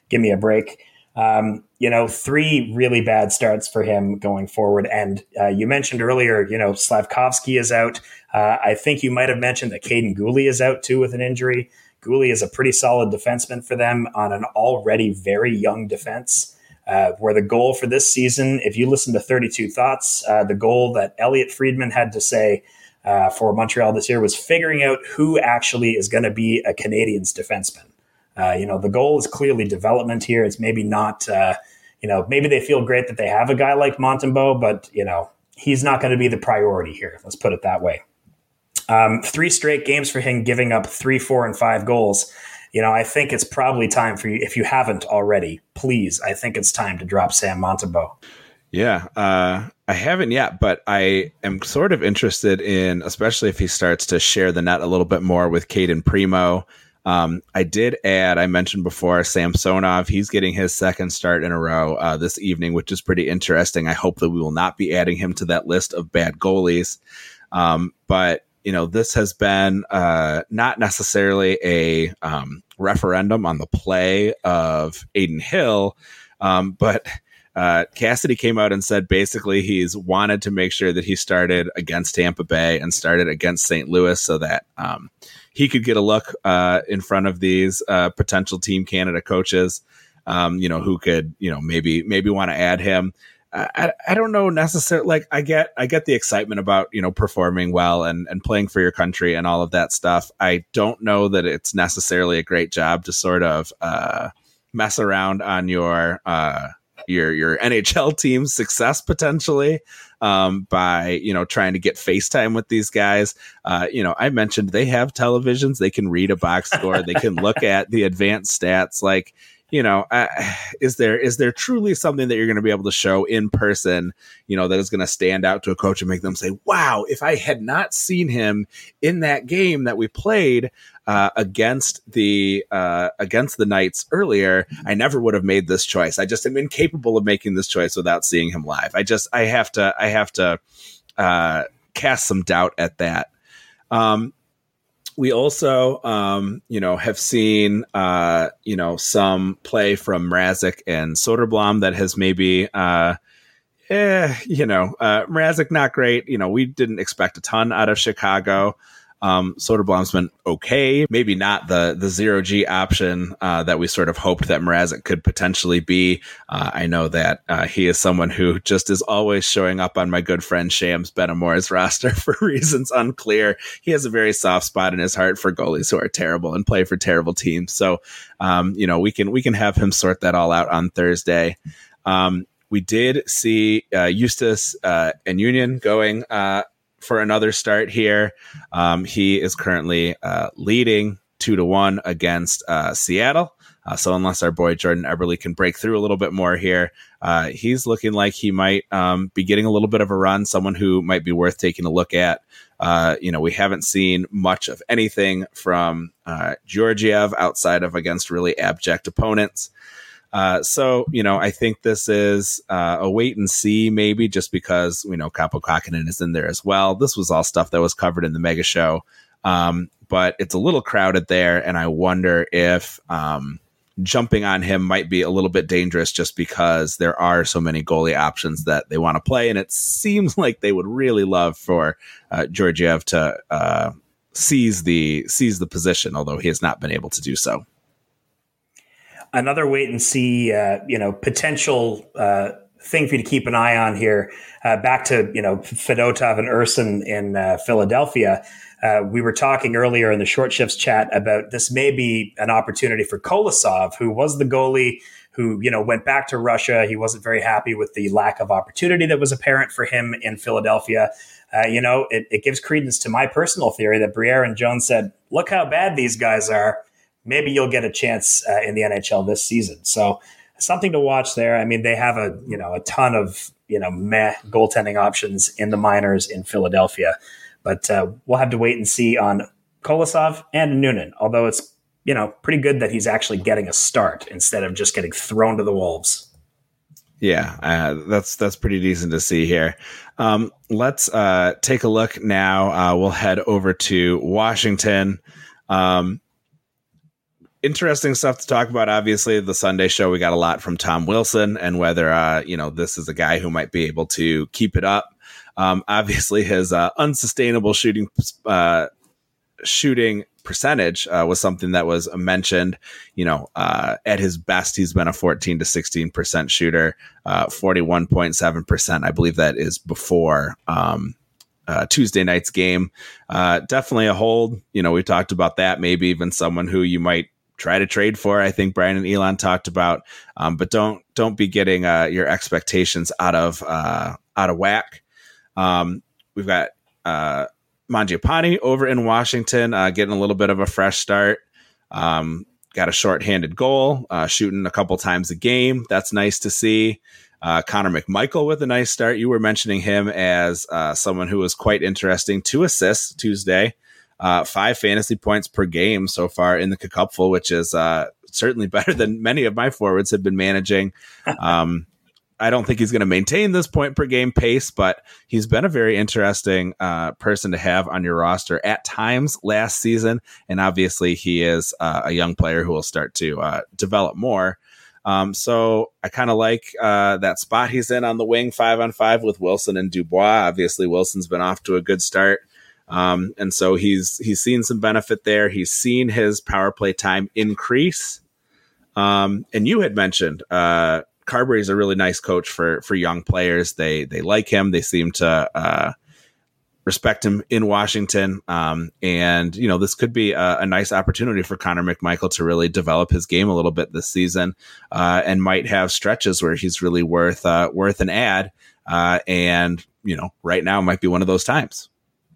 Give me a break. Um, you know, three really bad starts for him going forward. And uh, you mentioned earlier, you know, Slavkovsky is out. Uh, I think you might have mentioned that Caden Gooley is out too with an injury. Gooley is a pretty solid defenseman for them on an already very young defense. Uh, where the goal for this season, if you listen to thirty-two Thoughts, uh, the goal that Elliot Friedman had to say uh, for Montreal this year was figuring out who actually is going to be a Canadiens defenseman. Uh, you know, the goal is clearly development here. It's maybe not, uh, you know, maybe they feel great that they have a guy like Montembeault, but, you know, he's not going to be the priority here. Let's put it that way. Um, three straight games for him giving up three, four, and five goals. You know, I think it's probably time for you, if you haven't already, please, I think it's time to drop Sam Montembeault. Yeah, uh, I haven't yet, but I am sort of interested in, especially if he starts to share the net a little bit more with Caden Primo. Um, I did add, I mentioned before, Samsonov. He's getting his second start in a row uh, this evening, which is pretty interesting. I hope that we will not be adding him to that list of bad goalies. Um, but, you know, this has been uh, not necessarily a um, referendum on the play of Adin Hill, um, but uh, Cassidy came out and said basically he's wanted to make sure that he started against Tampa Bay and started against Saint Louis so that um, he could get a look uh, in front of these uh, potential Team Canada coaches, um, you know, who could, you know, maybe maybe want to add him. I, I don't know necessarily. Like I get I get the excitement about, you know, performing well and, and playing for your country and all of that stuff. I don't know that it's necessarily a great job to sort of uh, mess around on your uh, your your N H L team's success potentially um, by, you know, trying to get FaceTime with these guys. Uh, you know, I mentioned they have televisions. They can read a box score. They can look at the advanced stats. Like, you know, uh, is there is there truly something that you're going to be able to show in person, you know, that is going to stand out to a coach and make them say, wow, if I had not seen him in that game that we played uh, against the uh, against the Knights earlier, I never would have made this choice. I just am incapable of making this choice without seeing him live. I just I have to I have to uh, cast some doubt at that. Um, We also, um, you know, have seen, uh, you know, some play from Mrazek and Soderblom that has maybe, uh, eh, you know, uh, Mrazek not great. You know, we didn't expect a ton out of Chicago. Um, Soderblom's been okay, maybe not the the zero G option uh, that we sort of hoped that Mrazek could potentially be. Uh, I know that uh, he is someone who just is always showing up on my good friend Shams Benamor's roster for reasons unclear. He has a very soft spot in his heart for goalies who are terrible and play for terrible teams. So, um, you know, we can we can have him sort that all out on Thursday. Um, we did see uh, Eustace uh, and Union going uh, for another start here. Um, he is currently uh, leading two to one against uh, Seattle. Uh, so unless our boy Jordan Eberle can break through a little bit more here, uh, he's looking like he might um, be getting a little bit of a run, someone who might be worth taking a look at. Uh, you know, we haven't seen much of anything from uh, Georgiev outside of against really abject opponents. Uh, so, you know, I think this is uh, a wait and see, maybe just because, you know, Kaapo Kähkönen is in there as well. This was all stuff that was covered in the mega show. Um, but it's a little crowded there. And I wonder if um, jumping on him might be a little bit dangerous just because there are so many goalie options that they want to play. And it seems like they would really love for uh, Georgiev to uh, seize the seize the position, although he has not been able to do so. Another wait and see, uh, you know, potential uh, thing for you to keep an eye on here. Uh, back to, you know, Fedotov and Urson in uh, Philadelphia. Uh, we were talking earlier in the short shifts chat about this may be an opportunity for Kolosov, who was the goalie who, you know, went back to Russia. He wasn't very happy with the lack of opportunity that was apparent for him in Philadelphia. Uh, you know, it, it gives credence to my personal theory that Briere and Jones said, look how bad these guys are. Maybe you'll get a chance uh, in the N H L this season. So something to watch there. I mean, they have a, you know, a ton of, you know, meh goaltending options in the minors in Philadelphia, but uh, we'll have to wait and see on Kolosov and Noonan, although it's, you know, pretty good that he's actually getting a start instead of just getting thrown to the wolves. Yeah, uh, that's that's pretty decent to see here. Um, let's uh, take a look now. Uh, we'll head over to Washington. Um, interesting stuff to talk about. Obviously, the Sunday show, we got a lot from Tom Wilson and whether, uh, you know, this is a guy who might be able to keep it up. Um, obviously, his uh, unsustainable shooting uh, shooting percentage uh, was something that was mentioned. You know, uh, at his best, he's been a fourteen to sixteen percent shooter, uh, forty-one point seven percent. I believe that is before um, uh, Tuesday night's game. Uh, definitely a hold. You know, we talked about that. Maybe even someone who you might try to trade for. I think Brian and Elon talked about, um, but don't don't be getting uh, your expectations out of uh, out of whack. Um, we've got uh, Mangiapane over in Washington, uh, getting a little bit of a fresh start. Um, got a shorthanded goal, uh, shooting a couple times a game. That's nice to see. Uh, Connor McMichael with a nice start. You were mentioning him as uh, someone who was quite interesting. Two assists Tuesday. Uh, five fantasy points per game so far in the Cupful, which is uh, certainly better than many of my forwards have been managing. Um, I don't think he's going to maintain this point per game pace, but he's been a very interesting uh, person to have on your roster at times last season. And obviously he is uh, a young player who will start to uh, develop more. Um, so I kind of like uh, that spot he's in on the wing, five on five with Wilson and Dubois. Obviously Wilson's been off to a good start. Um, and so he's, he's seen some benefit there. He's seen his power play time increase. Um, and you had mentioned, uh, Carberry is a really nice coach for, for young players. They, they like him. They seem to, uh, respect him in Washington. Um, and you know, this could be a, a nice opportunity for Connor McMichael to really develop his game a little bit this season, uh, and might have stretches where he's really worth, uh, worth an ad. Uh, and you know, right now might be one of those times.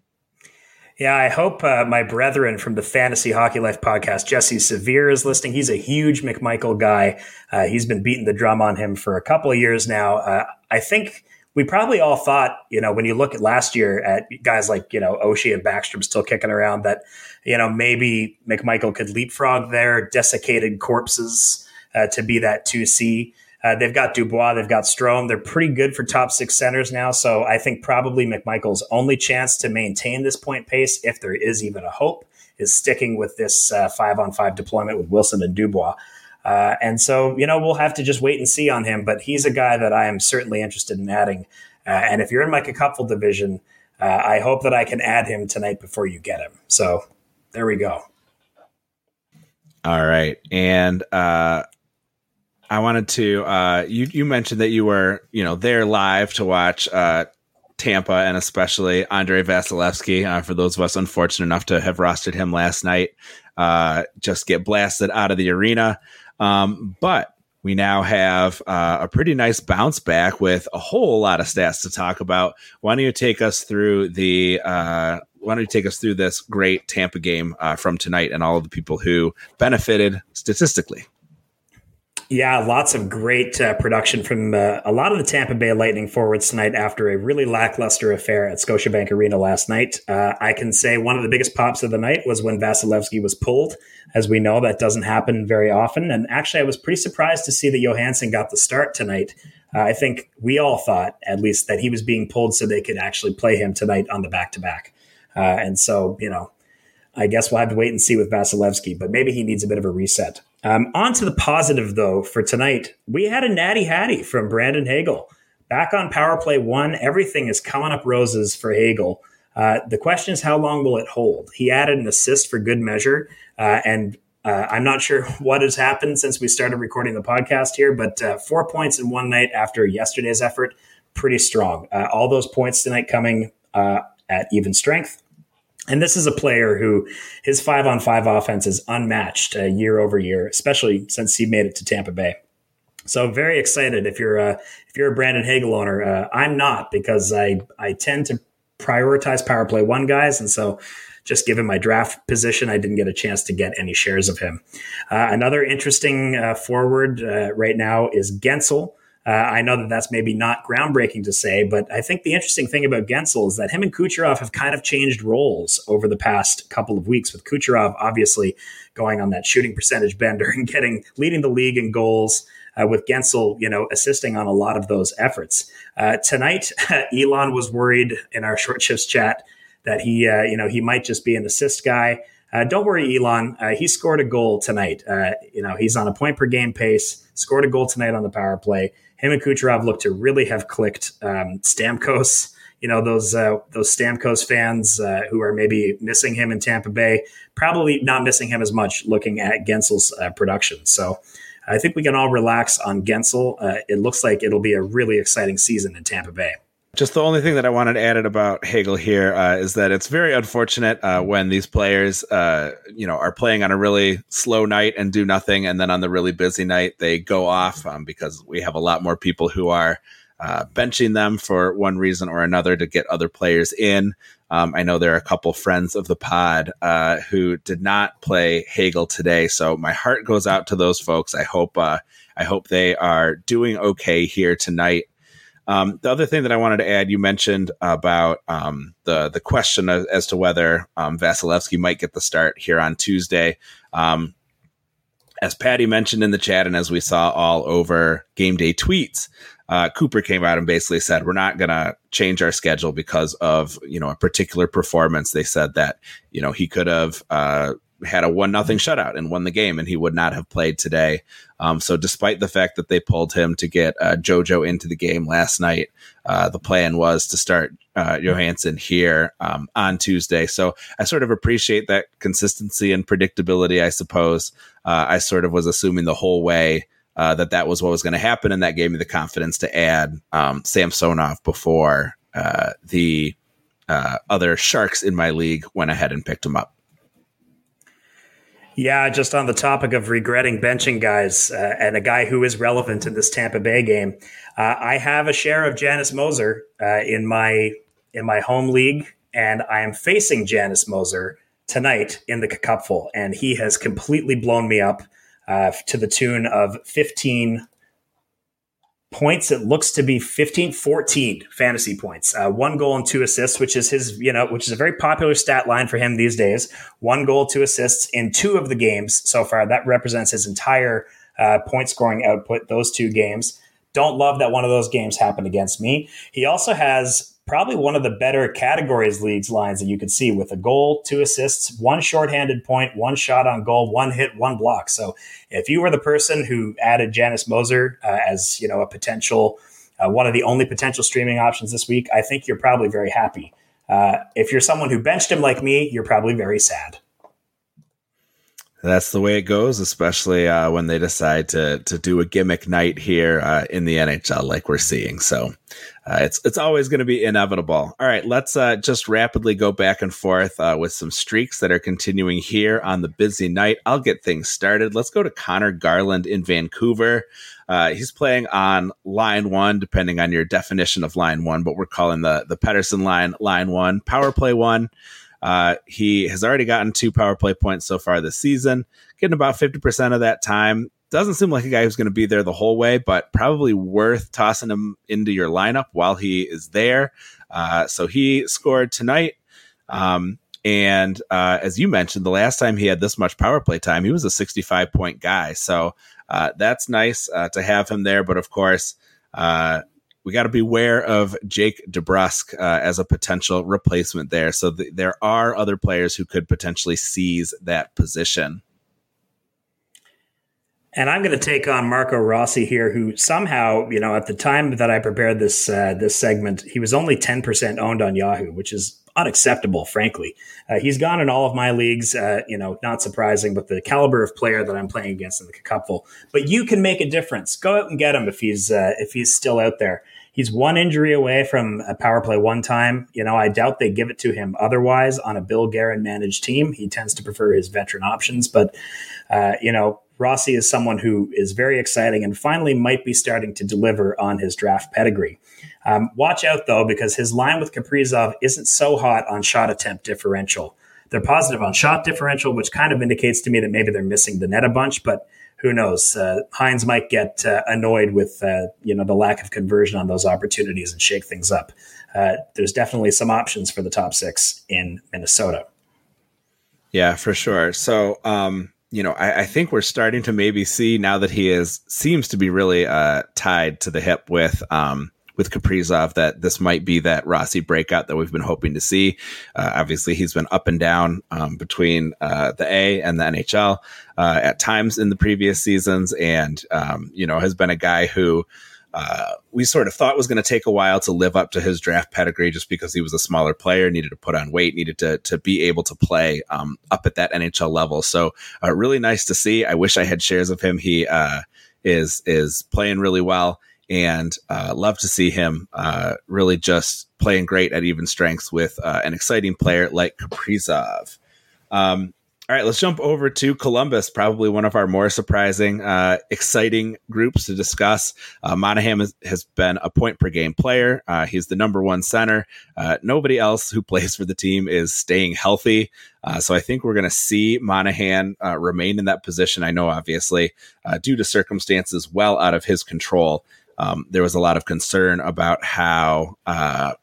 Yeah, I hope uh, my brethren from the Fantasy Hockey Life podcast, Jesse Severe, is listening. He's a huge McMichael guy. Uh, he's been beating the drum on him for a couple of years now. Uh, I think we probably all thought, you know, when you look at last year at guys like, you know, Oshie and Backstrom still kicking around, that, you know, maybe McMichael could leapfrog their desiccated corpses uh, to be that two C. Uh, they've got Dubois, they've got Strome. They're pretty good for top six centers now. So I think probably McMichael's only chance to maintain this point pace, if there is even a hope, is sticking with this uh, five on five deployment with Wilson and Dubois. Uh, and so, you know, we'll have to just wait and see on him. But he's a guy that I am certainly interested in adding. Uh, and if you're in my Cupful division, uh, I hope that I can add him tonight before you get him. So there we go. All right. And, uh, I wanted to, uh, you, you mentioned that you were, you know, there live to watch uh, Tampa and especially Andrei Vasilevsky, uh, for those of us unfortunate enough to have rostered him last night, uh, just get blasted out of the arena. Um, but we now have uh, a pretty nice bounce back with a whole lot of stats to talk about. Why don't you take us through the, uh, why don't you take us through this great Tampa game uh, from tonight and all of the people who benefited statistically? Yeah, lots of great uh, production from uh, a lot of the Tampa Bay Lightning forwards tonight after a really lackluster affair at Scotiabank Arena last night. Uh, I can say one of the biggest pops of the night was when Vasilevsky was pulled. As we know, that doesn't happen very often. And actually, I was pretty surprised to see that Johansson got the start tonight. Uh, I think we all thought, at least, that he was being pulled so they could actually play him tonight on the back-to-back. Uh, and so, you know, I guess we'll have to wait and see with Vasilevsky, but maybe he needs a bit of a reset. Um, on to the positive, though, for tonight. We had a natty hattie from Brandon Hagel. Back on power play one, everything is coming up roses for Hagel. Uh, the question is, how long will it hold? He added an assist for good measure, uh, and uh, I'm not sure what has happened since we started recording the podcast here, but uh, four points in one night after yesterday's effort, pretty strong. Uh, all those points tonight coming uh, at even strength. And this is a player who his five on five offense is unmatched uh, year over year, especially since he made it to Tampa Bay. So very excited if you're uh, if you're a Brandon Hagel owner. Uh, I'm not, because I I tend to prioritize power play one guys, and so just given my draft position, I didn't get a chance to get any shares of him. Uh, another interesting uh, forward uh, right now is Gensel. Uh, I know that that's maybe not groundbreaking to say, but I think the interesting thing about Gensel is that him and Kucherov have kind of changed roles over the past couple of weeks, with Kucherov obviously going on that shooting percentage bender and getting leading the league in goals, uh, with Gensel, you know, assisting on a lot of those efforts. Uh, tonight, Elon was worried in our short shifts chat that he, uh, you know, he might just be an assist guy. Uh, don't worry, Elon. Uh, he scored a goal tonight. Uh, you know, he's on a point per game pace, scored a goal tonight on the power play. Him and Kucherov look to really have clicked. Um, Stamkos, you know, those uh, those Stamkos fans uh, who are maybe missing him in Tampa Bay, probably not missing him as much looking at Gensel's uh, production. So I think we can all relax on Gensel. Uh, it looks like it'll be a really exciting season in Tampa Bay. Just the only thing that I wanted added about Hagel here uh, is that it's very unfortunate uh, when these players, uh, you know, are playing on a really slow night and do nothing, and then on the really busy night they go off um, because we have a lot more people who are uh, benching them for one reason or another to get other players in. Um, I know there are a couple friends of the pod uh, who did not play Hagel today, so my heart goes out to those folks. I hope uh, I hope they are doing okay here tonight. Um, the other thing that I wanted to add, you mentioned about um, the the question as, as to whether um, Vasilevsky might get the start here on Tuesday. Um, as Patty mentioned in the chat, and as we saw all over game day tweets, uh, Cooper came out and basically said, we're not going to change our schedule because of, you know, a particular performance. They said that, you know, he could have uh, had a one nothing shutout and won the game, and he would not have played today. Um, so despite the fact that they pulled him to get uh, JoJo into the game last night, uh, the plan was to start uh, Johansson here um, on Tuesday. So I sort of appreciate that consistency and predictability, I suppose. Uh, I sort of was assuming the whole way uh, that that was what was going to happen, and that gave me the confidence to add um, Samsonov before uh, the uh, other Sharks in my league went ahead and picked him up. Yeah, just on the topic of regretting benching guys uh, and a guy who is relevant in this Tampa Bay game, uh, I have a share of Janice Moser uh, in my in my home league, and I am facing Janice Moser tonight in the Cupful, and he has completely blown me up uh, to the tune of fifteen points. It looks to be fifteen, fourteen fantasy points, uh, one goal and two assists, which is his, you know, which is a very popular stat line for him these days. One goal, two assists in two of the games so far. That represents his entire uh, point scoring output, those two games. Don't love that one of those games happened against me. He also has probably one of the better categories leagues lines that you could see, with a goal, two assists, one shorthanded point, one shot on goal, one hit, one block. So if you were the person who added Janice Moser uh, as, you know, a potential, uh, one of the only potential streaming options this week, I think you're probably very happy. Uh, if you're someone who benched him like me, you're probably very sad. That's the way it goes, especially uh, when they decide to to do a gimmick night here uh, in the N H L like we're seeing. So uh, it's it's always going to be inevitable. All right, let's uh, just rapidly go back and forth uh, with some streaks that are continuing here on the busy night. I'll get things started. Let's go to Connor Garland in Vancouver. Uh, he's playing on line one, depending on your definition of line one, but we're calling the, the Pettersson line line one, power play one. Uh, he has already gotten two power play points so far this season, getting about fifty percent of that time. Doesn't seem like a guy who's going to be there the whole way, but probably worth tossing him into your lineup while he is there. Uh, so he scored tonight. Um, and uh, as you mentioned, the last time he had this much power play time, he was a sixty-five point guy. So uh, that's nice uh, to have him there. But of course, uh, we got to beware of Jake DeBrusk uh, as a potential replacement there. So th- there are other players who could potentially seize that position. And I'm going to take on Marco Rossi here, who somehow, you know, at the time that I prepared this uh, this segment, he was only ten percent owned on Yahoo, which is unacceptable, frankly. Uh, he's gone in all of my leagues, uh, you know, not surprising, but the caliber of player that I'm playing against in the Cupful. But you can make a difference. Go out and get him if he's uh, if he's still out there. He's one injury away from a power play one time. You know, I doubt they give it to him otherwise on a Bill Guerin managed team. He tends to prefer his veteran options. But, uh, you know, Rossi is someone who is very exciting and finally might be starting to deliver on his draft pedigree. Um, watch out, though, because his line with Kaprizov isn't so hot on shot attempt differential. They're positive on shot differential, which kind of indicates to me that maybe they're missing the net a bunch, but who knows? Uh, Hines might get uh, annoyed with uh, you know the lack of conversion on those opportunities and shake things up. Uh, there's definitely some options for the top six in Minnesota. Yeah, for sure. So, um, you know, I, I think we're starting to maybe see now that he is seems to be really uh, tied to the hip with um, with Kaprizov that this might be that Rossi breakout that we've been hoping to see. Uh, obviously, he's been up and down um, between uh, the A and the N H L uh, at times in the previous seasons, and um, you know has been a guy who uh, we sort of thought was going to take a while to live up to his draft pedigree, just because he was a smaller player, needed to put on weight, needed to to be able to play um, up at that N H L level. So uh, really nice to see. I wish I had shares of him. He uh, is is playing really well. And uh, love to see him uh, really just playing great at even strengths with uh, an exciting player like Kaprizov. Um, all right, let's jump over to Columbus, probably one of our more surprising, uh, exciting groups to discuss. Uh, Monahan has, has been a point per game player. Uh, he's the number one center. Uh, nobody else who plays for the team is staying healthy. Uh, so I think we're going to see Monahan uh, remain in that position. I know, obviously, uh, due to circumstances well out of his control. Um, there was a lot of concern about how uh,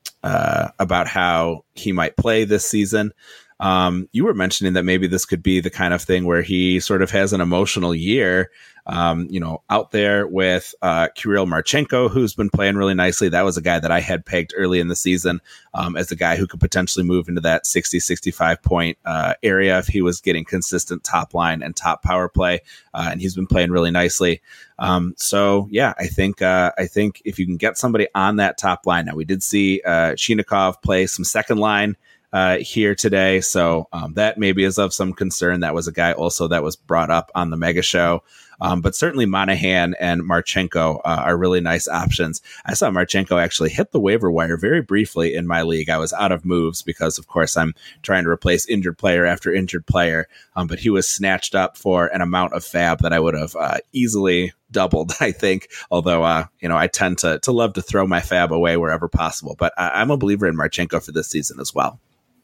uh, about how he might play this season. Um, you were mentioning that maybe this could be the kind of thing where he sort of has an emotional year, um, you know, out there with uh, Kirill Marchenko, who's been playing really nicely. That was a guy that I had pegged early in the season um, as a guy who could potentially move into that sixty, sixty-five point uh, area if he was getting consistent top line and top power play. Uh, and he's been playing really nicely. Um, so yeah, I think, uh, I think if you can get somebody on that top line, now we did see uh, Chinakhov play some second line uh, here today. So um, that maybe is of some concern. That was a guy also that was brought up on the Mega Show. Um, but certainly Monahan and Marchenko uh, are really nice options. I saw Marchenko actually hit the waiver wire very briefly in my league. I was out of moves because, of course, I'm trying to replace injured player after injured player. Um, but he was snatched up for an amount of fab that I would have uh, easily doubled, I think. Although, uh, you know, I tend to to love to throw my fab away wherever possible. But I, I'm a believer in Marchenko for this season as well.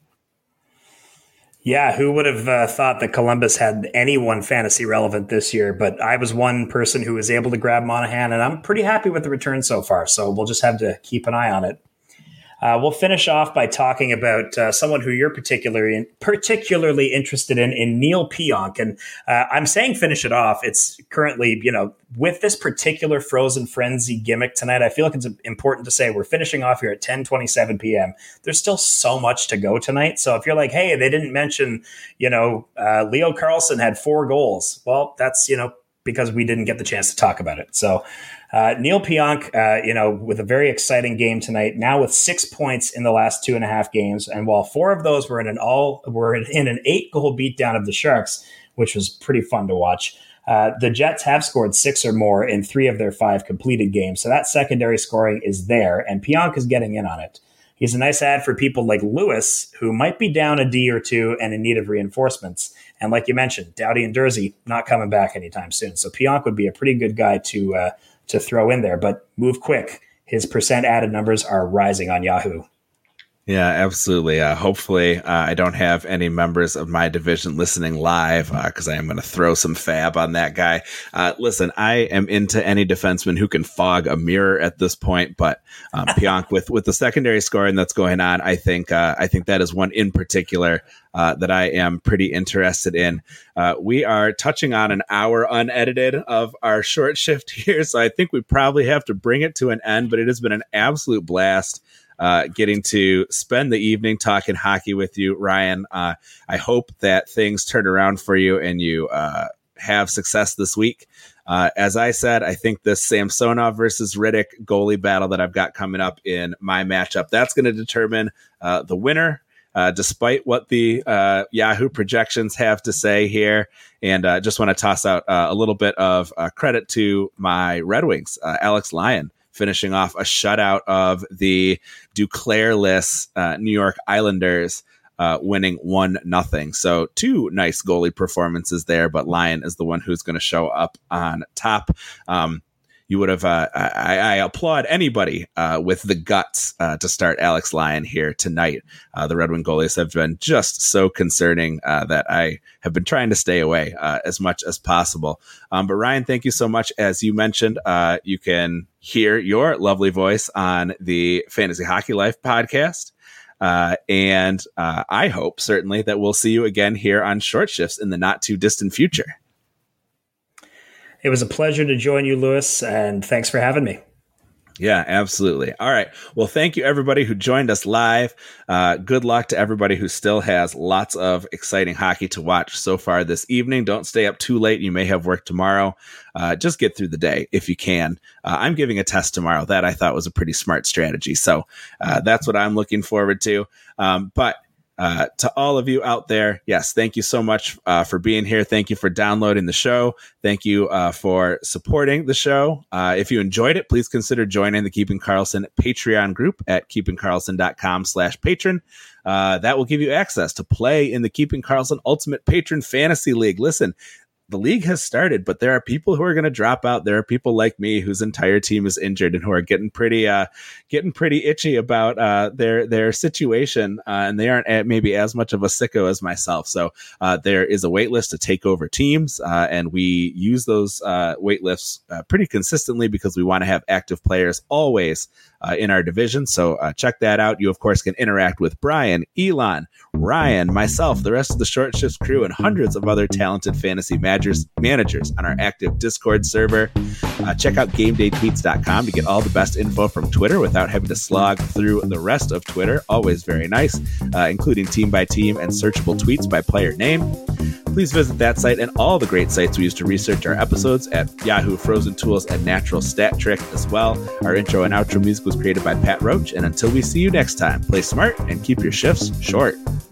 Yeah, who would have uh, thought that Columbus had anyone fantasy relevant this year? But I was one person who was able to grab Monahan, and I'm pretty happy with the return so far. So we'll just have to keep an eye on it. Uh, we'll finish off by talking about uh, someone who you're particularly particularly interested in, in Neil Pionk. And uh, I'm saying finish it off. It's currently, you know, with this particular Frozen Frenzy gimmick tonight, I feel like it's important to say we're finishing off here at ten twenty-seven p.m. There's still so much to go tonight. So if you're like, hey, they didn't mention, you know, uh, Leo Carlsson had four goals. Well, that's, you know, because we didn't get the chance to talk about it. So uh, Neil Pionk, uh, you know, with a very exciting game tonight, now with six points in the last two and a half games. And while four of those were in an all were in an eight goal beatdown of the Sharks, which was pretty fun to watch. Uh, the Jets have scored six or more in three of their five completed games. So that secondary scoring is there, and Pionk is getting in on it. He's a nice ad for people like Lewis, who might be down a D or two and in need of reinforcements. And like you mentioned, Doughty and Dursey not coming back anytime soon. So Pionk would be a pretty good guy to uh, to throw in there, but move quick. His percent added numbers are rising on Yahoo. Yeah, absolutely. Uh, hopefully, uh, I don't have any members of my division listening live because uh, I am going to throw some fab on that guy. Uh, listen, I am into any defenseman who can fog a mirror at this point, but um, Pionk with with the secondary scoring that's going on, I think uh, I think that is one in particular uh, that I am pretty interested in. Uh, we are touching on an hour unedited of our short shift here, so I think we probably have to bring it to an end. But it has been an absolute blast. Uh, getting to spend the evening talking hockey with you, Ryan. Uh, I hope that things turn around for you and you uh, have success this week. Uh, as I said, I think this Samsonov versus Riddick goalie battle that I've got coming up in my matchup, that's going to determine uh, the winner, uh, despite what the uh, Yahoo projections have to say here. And I uh, just want to toss out uh, a little bit of uh, credit to my Red Wings, uh, Alex Lyon, finishing off a shutout of the Duclair-less uh, New York Islanders, uh, winning one nothing. So two nice goalie performances there, but Lyon is the one who's going to show up on top. Um, you would have, uh, I, I applaud anybody uh, with the guts uh, to start Alex Lyon here tonight. Uh, the Red Wing goalies have been just so concerning uh, that I have been trying to stay away uh, as much as possible. Um, but Ryan, thank you so much. As you mentioned, uh, you can hear your lovely voice on the Fantasy Hockey Life podcast. Uh, and uh, I hope certainly that we'll see you again here on Short Shifts in the not too distant future. It was a pleasure to join you, Lewis, and thanks for having me. Yeah, absolutely. All right. Well, thank you, everybody who joined us live. Uh, good luck to everybody who still has lots of exciting hockey to watch so far this evening. Don't stay up too late. You may have work tomorrow. Uh, just get through the day if you can. Uh, I'm giving a test tomorrow. That I thought was a pretty smart strategy. So uh, that's what I'm looking forward to. Um, but Uh, to all of you out there, yes, thank you so much uh, for being here. Thank you for downloading the show. Thank you uh, for supporting the show. Uh, if you enjoyed it, please consider joining the Keeping Karlsson Patreon group at keeping karlsson dot com slash patron. Uh, that will give you access to play in the Keeping Karlsson Ultimate Patron Fantasy League. Listen, the league has started, but there are people who are going to drop out. There are people like me whose entire team is injured and who are getting pretty, uh, getting pretty itchy about uh, their their situation, uh, and they aren't at maybe as much of a sicko as myself. So uh, there is a wait list to take over teams, uh, and we use those uh, wait lists uh, pretty consistently because we want to have active players always uh, in our division. So uh, check that out. You, of course, can interact with Brian, Elon, Ryan, myself, the rest of the Short Shifts crew, and hundreds of other talented fantasy managers managers on our active Discord server. Uh, check out game day tweets dot com to get all the best info from Twitter without having to slog through the rest of Twitter. Always very nice, uh, including team by team and searchable tweets by player name. Please visit that site and all the great sites we use to research our episodes at Yahoo, Frozen Tools, and Natural Stat Trick as well. Our intro and outro music was created by Pat Roach. And until we see you next time, play smart and keep your shifts short.